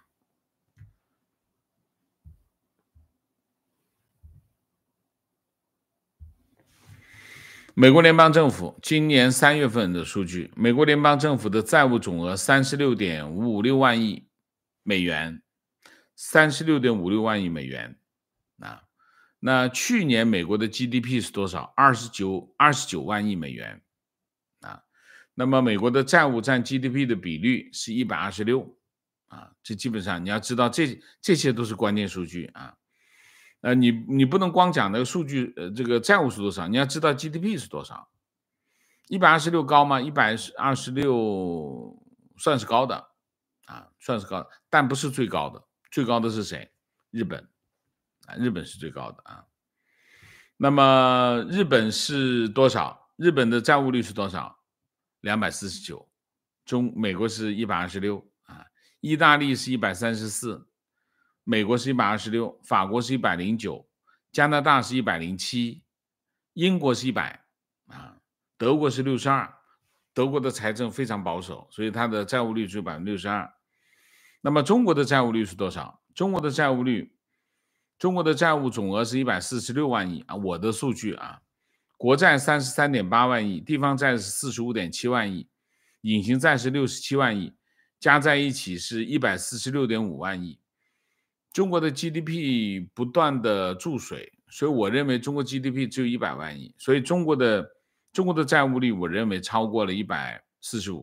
美国联邦政府今年3月份的数据，美国联邦政府的债务总额36.56万亿美元，36.56万亿美元啊。那去年美国的 GDP 是多少？29万亿美元啊。那么美国的债务占 GDP 的比率是126啊。这基本上你要知道这些都是关键数据啊。你不能光讲那个数据，这个债务是多少，你要知道 GDP 是多少。126高吗？126算是高的啊，算是高的，但不是最高的。最高的是谁？日本啊，日本是最高的啊。那么日本是多少？日本的债务率是多少？249。美国是126啊，意大利是134。美国是126，法国是109，加拿大是107，英国是100啊，德国是62。德国的财政非常保守，所以它的债务率只有62%。那么中国的债务率是多少？中国的债务总额是146万亿啊，我的数据啊，国债33.8万亿，地方债是45.7万亿，隐形债是67万亿，加在一起是146.5万亿。中国的 GDP 不断的注水，所以我认为中国 GDP 只有100万亿，所以中国的债务率我认为超过了145，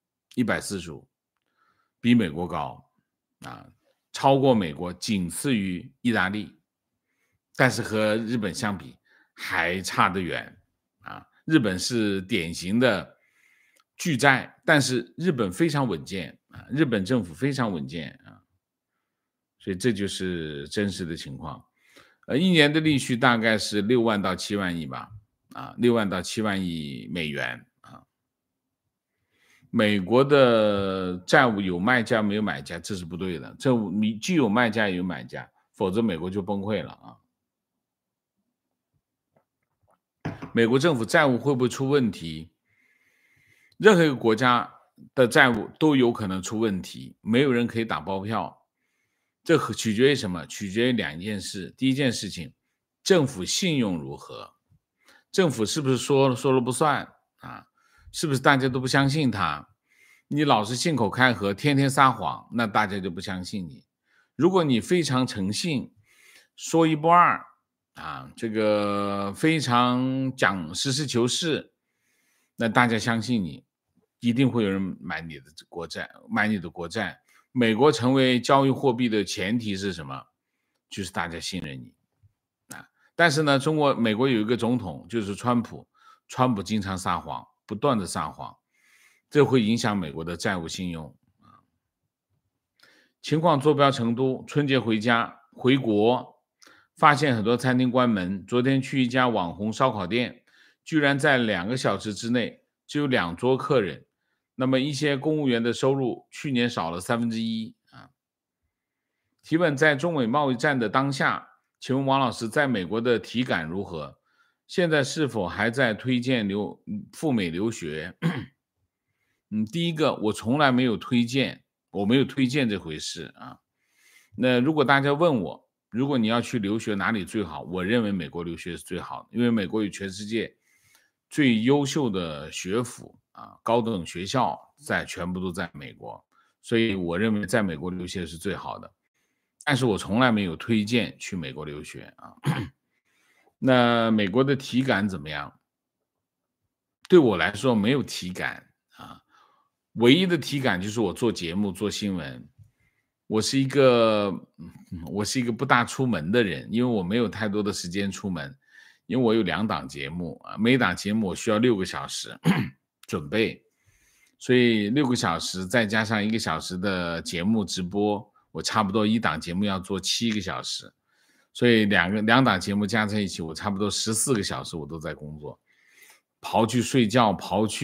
比美国高啊，超过美国，仅次于意大利，但是和日本相比还差得远啊。日本是典型的巨债，但是日本非常稳健啊，日本政府非常稳健啊。所以这就是真实的情况。 一年的利息大概是6万到7万亿吧，6万到7万亿美元啊。美国的债务有卖家没有买家，这是不对的，你既有卖家也有买家，否则美国就崩溃了啊。美国政府债务会不会出问题？任何一个国家的债务都有可能出问题，没有人可以打包票。这取决于什么？取决于2件事。第一件事情，政府信用如何？政府是不是说了不算啊？是不是大家都不相信他？你老是信口开河，天天撒谎，那大家就不相信你。如果你非常诚信，说一不二啊，这个非常讲实事求是，那大家相信你，一定会有人买你的国债。美国成为交易货币的前提是什么？就是大家信任你啊。但是呢，美国有一个总统就是川普经常撒谎，不断的撒谎，这会影响美国的债务信用啊。情况坐标成都，春节回国，发现很多餐厅关门。昨天去一家网红烧烤店，居然在2个小时之内只有2桌客人。那么一些公务员的收入去年少了1/3啊。提问：在中美贸易战的当下，请问王老师在美国的体感如何？现在是否还在推荐赴美留学？第一个，我从来没有推荐，这回事啊。那如果大家问我，如果你要去留学哪里最好，我认为美国留学是最好的，因为美国有全世界最优秀的学府啊，高等学校全部都在美国，所以我认为在美国留学是最好的。但是我从来没有推荐去美国留学啊。那美国的体感怎么样？对我来说没有体感啊，唯一的体感就是我做节目做新闻。我是一个不大出门的人，因为我没有太多的时间出门，因为我有2档节目啊，每档节目我需要6个小时准备，所以6个小时再加上1个小时的节目直播，我差不多1档节目要做7个小时，所以两档节目加在一起，我差不多14个小时我都在工作，刨去睡觉，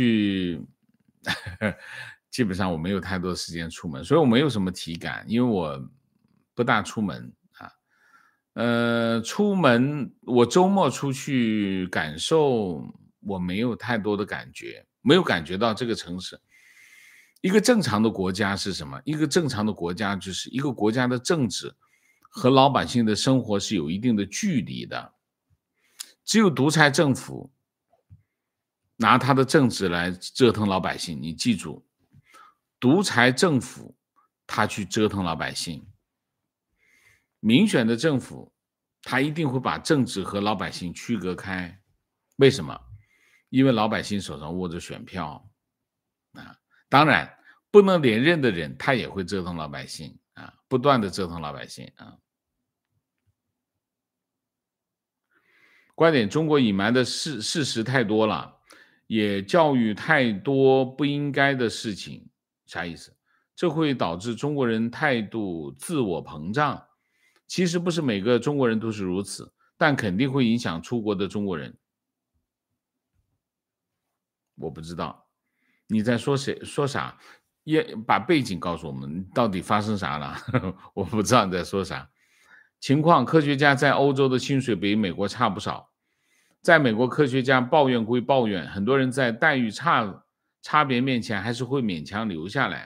基本上我没有太多的时间出门，所以我没有什么体感，因为我不大出门啊。出门我周末出去感受，我没有太多的感觉，没有感觉到这个城市。一个正常的国家是什么？一个正常的国家就是一个国家的政治和老百姓的生活是有一定的距离的。只有独裁政府拿他的政治来折腾老百姓，你记住，独裁政府他去折腾老百姓，民选的政府他一定会把政治和老百姓区隔开。为什么？因为老百姓手上握着选票啊。当然不能连任的人他也会折腾老百姓啊，不断的折腾老百姓啊。观点：中国隐瞒的事实太多了，也教育太多不应该的事情。啥意思？这会导致中国人态度自我膨胀。其实不是每个中国人都是如此，但肯定会影响出国的中国人。我不知道你在说啥，也把背景告诉我们，到底发生啥了？我不知道你在说啥。情况：科学家在欧洲的薪水比美国差不少。在美国，科学家抱怨归抱怨，很多人在待遇差别面前还是会勉强留下来。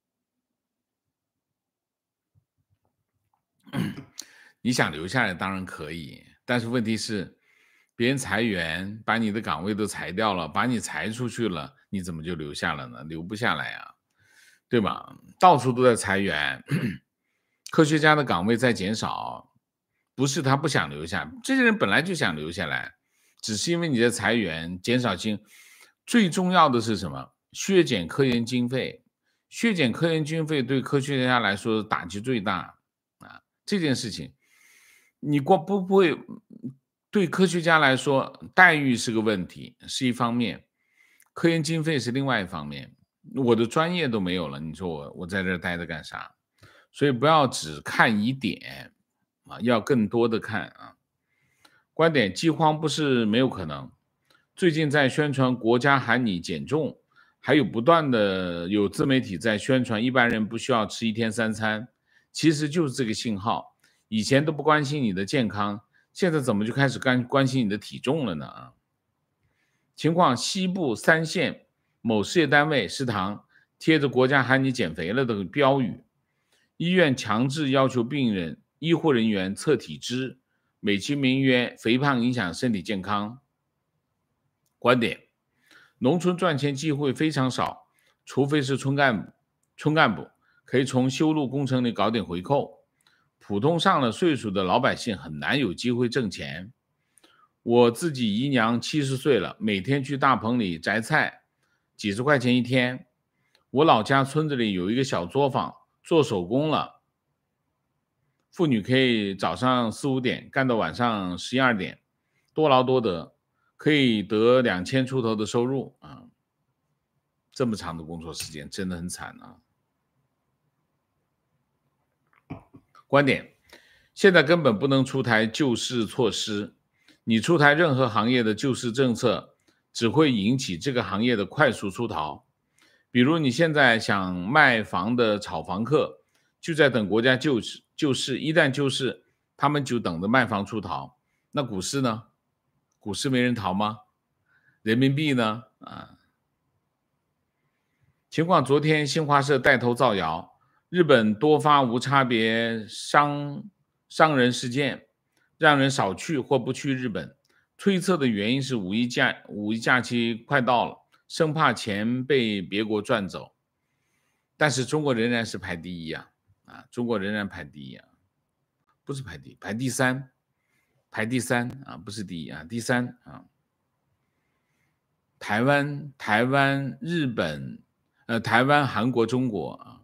你想留下来当然可以，但是问题是别人裁员把你的岗位都裁掉了，把你裁出去了，你怎么就留下了呢？留不下来啊，对吧？到处都在裁员，科学家的岗位在减少，不是他不想留下，这些人本来就想留下来，只是因为你的裁员减少最重要的是什么？削减科研经费。削减科研经费对科学家来说打击最大啊！这件事情你不会对科学家来说待遇是个问题，是一方面，科研经费是另外一方面。我的专业都没有了，你说我在这儿待着干啥？所以不要只看一点啊，要更多的看啊。 观点：饥荒不是没有可能。最近在宣传国家喊你减重，还有不断的有自媒体在宣传一般人不需要吃1天3餐，其实就是这个信号。以前都不关心你的健康，现在怎么就开始关心你的体重了呢？情况：西部3县某事业单位食堂贴着国家喊你减肥了的标语，医院强制要求病人、医护人员测体脂，美其名曰肥胖影响身体健康。观点：农村赚钱机会非常少，除非是村干部可以从修路工程里搞点回扣，普通上了岁数的老百姓很难有机会挣钱。我自己姨娘70岁了，每天去大棚里摘菜，几十块钱一天。我老家村子里有一个小作坊，做手工了，妇女可以早上4、5点干到晚上11、12点，多劳多得，可以得2000出头的收入啊！这么长的工作时间真的很惨啊。观点：现在根本不能出台救市措施，你出台任何行业的救市政策，只会引起这个行业的快速出逃。比如你现在想卖房的炒房客，就在等国家救市，一旦救市，他们就等着卖房出逃。那股市呢？股市没人逃吗？人民币呢？情况：昨天新华社带头造谣，日本多发无差别伤人事件，让人少去或不去日本。推测的原因是五一假期快到了，生怕钱被别国赚走。但是中国仍然是排第一中国仍然排第一不是排第一，排第三，不是第一第三台湾、日本，台湾、韩国、中国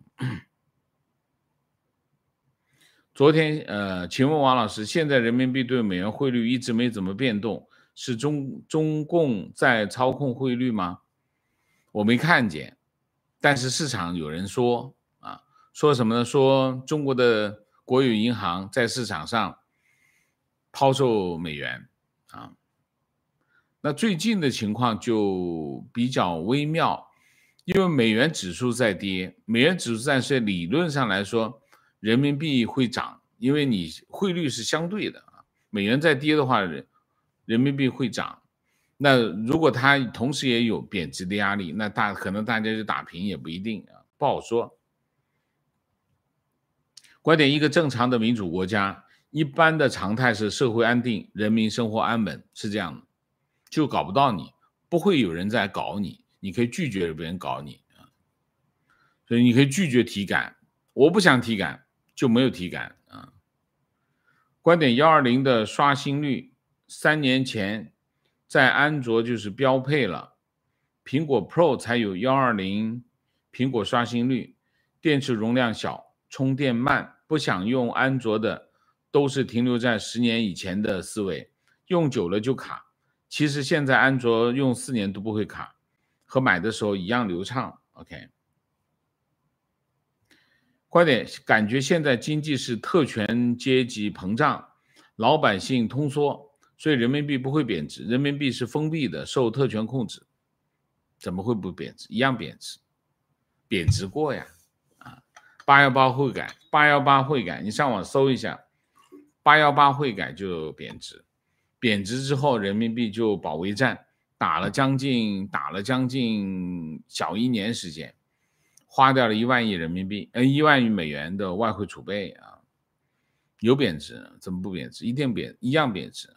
昨天请问王老师，现在人民币对美元汇率一直没怎么变动，是中共在操控汇率吗？我没看见，但是市场有人说说什么呢？说中国的国有银行在市场上抛售美元那最近的情况就比较微妙，因为美元指数在跌，美元指数在跌，理论上来说人民币会涨，因为你汇率是相对的美元在跌的话，人民币会涨。那如果它同时也有贬值的压力，那可能大家就打平也不一定不好说。观点：一个正常的民主国家，一般的常态是社会安定，人民生活安稳，是这样的。就搞不到你，不会有人在搞你，你可以拒绝别人搞你所以你可以拒绝体感，我不想体感就没有体感观点：120的刷新率3年前在安卓就是标配了，苹果 Pro 才有120苹果刷新率，电池容量小，充电慢，不想用安卓的都是停留在10年以前的思维，用久了就卡。其实现在安卓用4年都不会卡，和买的时候一样流畅。OK， 观点：感觉现在经济是特权阶级膨胀，老百姓通缩，所以人民币不会贬值，人民币是封闭的，受特权控制，怎么会不贬值？一样贬值，贬值过呀！818汇改，818汇改，你上网搜一下，818汇改就贬值。贬值之后，人民币就保卫战打了将近小1年时间，花掉了1万亿人民币，1万亿美元的外汇储备有贬值，怎么不贬值？一样贬值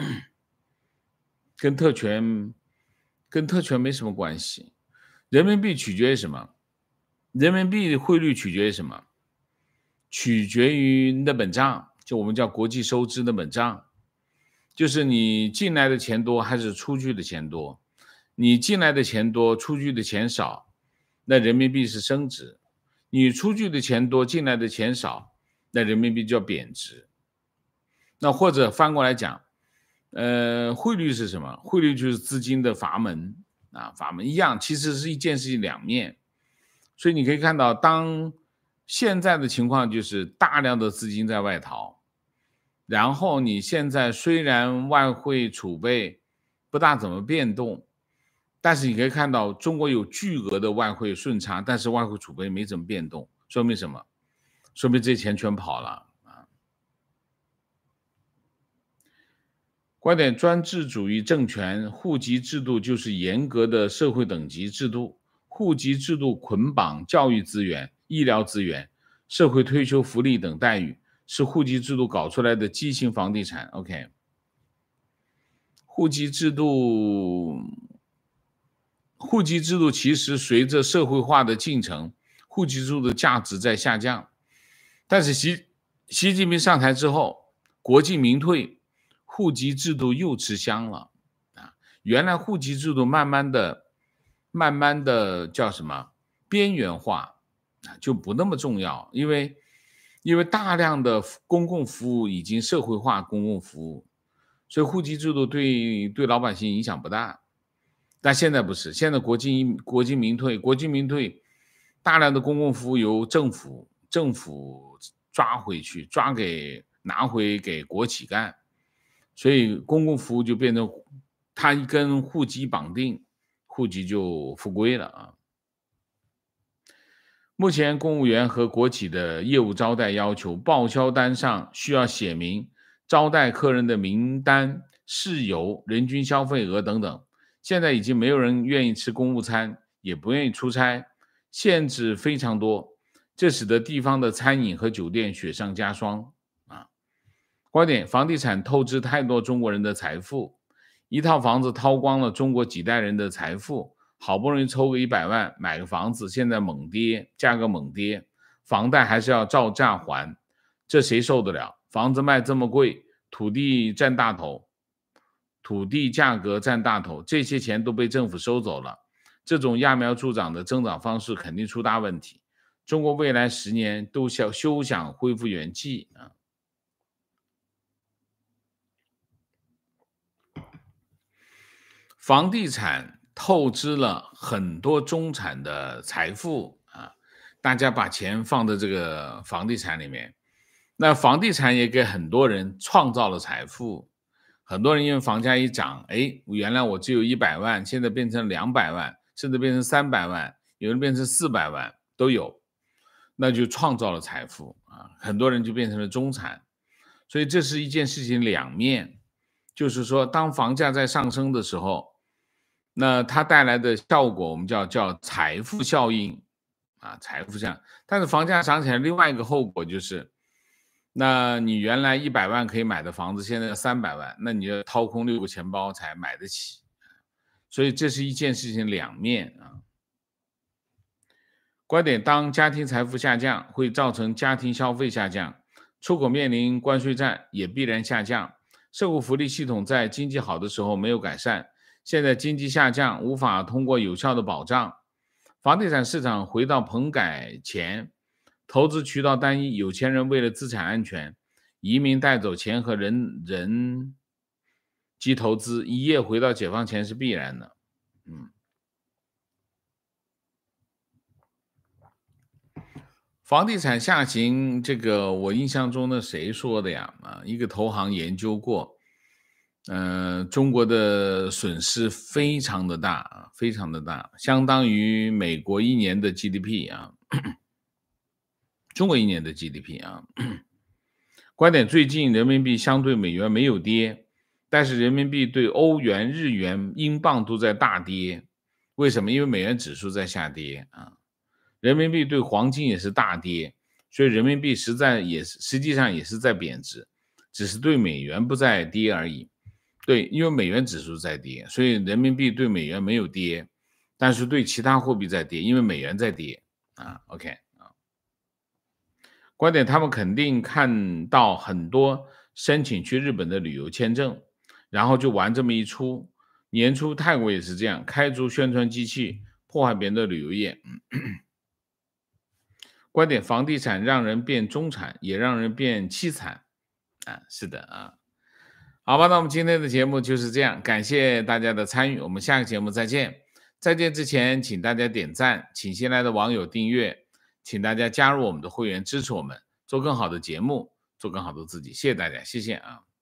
跟特权没什么关系。人民币取决于什么？人民币汇率取决于什么？取决于那本账，就我们叫国际收支那本账。就是你进来的钱多还是出去的钱多，你进来的钱多，出去的钱少，那人民币是升值；你出去的钱多，进来的钱少，那人民币就要贬值。那或者翻过来讲，汇率是什么？汇率就是资金的阀门阀门一样，其实是一件事情两面。所以你可以看到，当现在的情况就是大量的资金在外逃。 然后你现在虽然外汇储备不大怎么变动，但是你可以看到中国有巨额的外汇顺差，但是外汇储备没怎么变动，说明什么？说明这些钱全跑了啊！观点：专制主义政权户籍制度就是严格的社会等级制度，户籍制度捆绑教育资源、医疗资源、社会退休福利等待遇，是户籍制度搞出来的畸形房地产。OK， 户籍制度其实随着社会化的进程，户籍制度的价值在下降。但是习近平上台之后，国进民退，户籍制度又吃香了啊！原来户籍制度慢慢的叫什么边缘化就不那么重要，因为大量的公共服务已经社会化公共服务，所以户籍制度对老百姓影响不大。但现在不是，现在国进民退，大量的公共服务由政府拿回给国企干，所以公共服务就变成它一跟户籍绑定，户籍就复归了啊。目前公务员和国企的业务招待要求，报销单上需要写明招待客人的名单、事由、人均消费额等等。现在已经没有人愿意吃公务餐，也不愿意出差，限制非常多，这使得地方的餐饮和酒店雪上加霜啊。观点：房地产透支太多中国人的财富，一套房子掏光了中国几代人的财富，好不容易抽个100万买个房子，现在价格猛跌，房贷还是要照价还，这谁受得了？房子卖这么贵，土地价格占大头，这些钱都被政府收走了，这种揠苗助长的增长方式肯定出大问题。中国未来10年都休想恢复元气啊！房地产透支了很多中产的财富啊，大家把钱放在这个房地产里面，那房地产也给很多人创造了财富。很多人因为房价一涨，原来我只有100万，现在变成200万，甚至变成300万，有人变成400万都有，那就创造了财富啊，很多人就变成了中产。所以这是一件事情两面，就是说当房价在上升的时候，那它带来的效果我们叫财富效应啊，财富效应。但是房价涨起来另外一个后果就是，那你原来100万可以买的房子，现在300万，那你要掏空6个钱包才买得起。所以这是一件事情两面啊。观点：当家庭财富下降，会造成家庭消费下降，出口面临关税战也必然下降，社会福利系统在经济好的时候没有改善，现在经济下降，无法通过有效的保障，房地产市场回到棚改前，投资渠道单一，有钱人为了资产安全，移民带走钱和人及投资，一夜回到解放前是必然的。房地产下行，这个我印象中的谁说的呀？一个投行研究过，中国的损失非常的大，非常的大，相当于美国1年的 GDP 啊，中国1年的 GDP 啊。观点：最近人民币相对美元没有跌，但是人民币对欧元、日元、英镑都在大跌，为什么？因为美元指数在下跌啊。人民币对黄金也是大跌，所以人民币实际上也是在贬值，只是对美元不再跌而已。对，因为美元指数在跌，所以人民币对美元没有跌，但是对其他货币在跌，因为美元在跌啊。OK 啊，观点：他们肯定看到很多申请去日本的旅游签证，然后就玩这么一出。年初泰国也是这样，开足宣传机器，破坏别人的旅游业。观点：房地产让人变中产，也让人变凄惨啊！是的啊，好吧，那我们今天的节目就是这样，感谢大家的参与，我们下个节目再见。再见之前，请大家点赞，请新来的网友订阅，请大家加入我们的会员，支持我们做更好的节目， 做更好的自己。谢谢大家，谢谢啊。